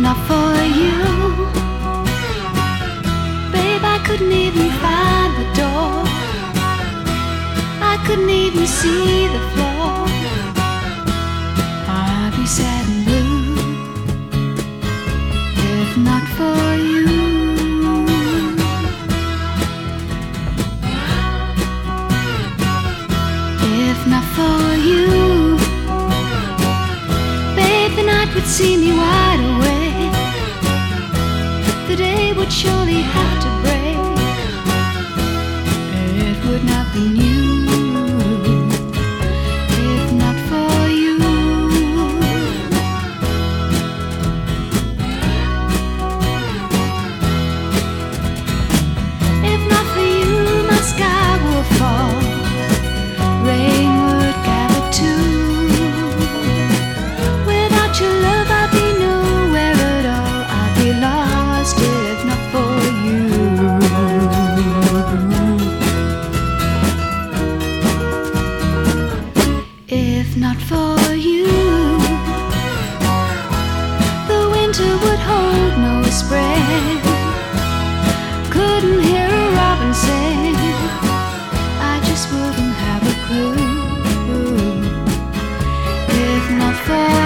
not for you, babe, I couldn't even find the door. I couldn't even see the floor. I'd be sad and blue if not for you. If not for you, babe, the night would see me wide awake. The day would surely have to break. It would not be new if not for you. If not for you, my sky will fall, rain would gather too. Without your love I'd be nowhere at all. I'd be lost if not for you. If not for you, the winter would hold no spring. Couldn't hear a robin sing, I just wouldn't have a clue. If not for